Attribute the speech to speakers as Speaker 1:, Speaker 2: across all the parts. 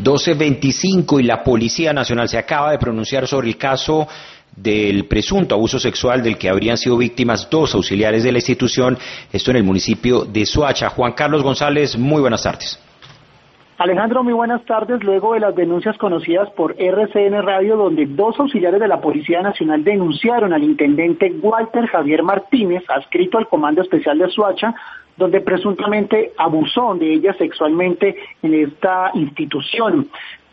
Speaker 1: 12:25 y la Policía Nacional se acaba de pronunciar sobre el caso del presunto abuso sexual del que habrían sido víctimas 2 auxiliares de la institución, esto en el municipio de Soacha. Juan Carlos González, muy buenas tardes.
Speaker 2: Alejandro, muy buenas tardes. Luego de las denuncias conocidas por RCN Radio, donde 2 auxiliares de la Policía Nacional denunciaron al intendente Walter Javier Martínez, adscrito al Comando Especial de Soacha, donde presuntamente abusó de ella sexualmente en esta institución.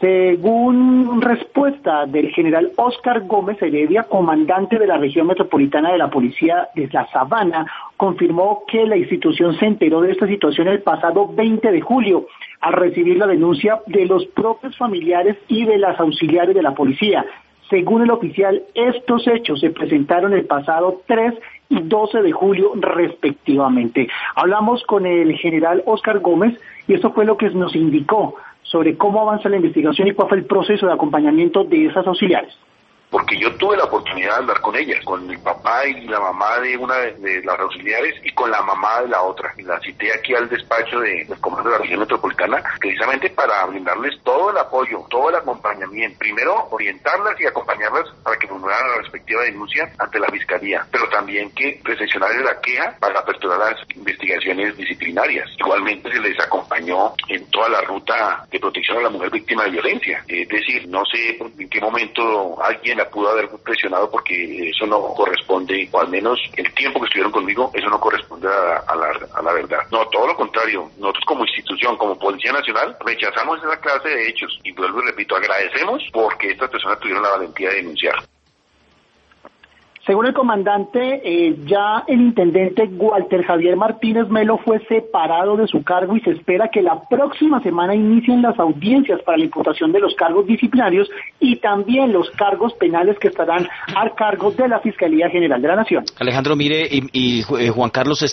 Speaker 2: Según respuesta del general Óscar Gómez Heredia, comandante de la región metropolitana de la Policía de La Sabana, confirmó que la institución se enteró de esta situación el pasado 20 de julio, al recibir la denuncia de los propios familiares y de las auxiliares de la policía. Según el oficial, estos hechos se presentaron el pasado 3 y 12 de julio respectivamente. Hablamos con el general Óscar Gómez y esto fue lo que nos indicó sobre cómo avanza la investigación y cuál fue el proceso de acompañamiento de esas auxiliares.
Speaker 3: Porque yo tuve la oportunidad de hablar con ellas, con el papá y la mamá de una de las auxiliares y con la mamá de la otra. Y la cité aquí al despacho del comando de la región metropolitana, precisamente para brindarles todo el apoyo, todo el acompañamiento. Primero, orientarlas y acompañarlas para que formularan la respectiva denuncia ante la fiscalía, pero también que recepcionarles la queja para aperturar las investigaciones disciplinarias. Igualmente se les acompañó en toda la ruta de protección a la mujer víctima de violencia. Es decir, no sé en qué momento alguien la pudo haber presionado, porque eso no corresponde, o al menos el tiempo que estuvieron conmigo, eso no corresponde a la verdad. No, todo lo contrario. Nosotros como institución, como Policía Nacional, rechazamos esa clase de hechos y vuelvo y repito, agradecemos porque estas personas tuvieron la valentía de denunciar.
Speaker 2: Según el comandante, ya el intendente Walter Javier Martínez Melo fue separado de su cargo y se espera que la próxima semana inicien las audiencias para la imputación de los cargos disciplinarios y también los cargos penales que estarán a cargo de la Fiscalía General de la Nación.
Speaker 1: Alejandro, mire, y Juan Carlos,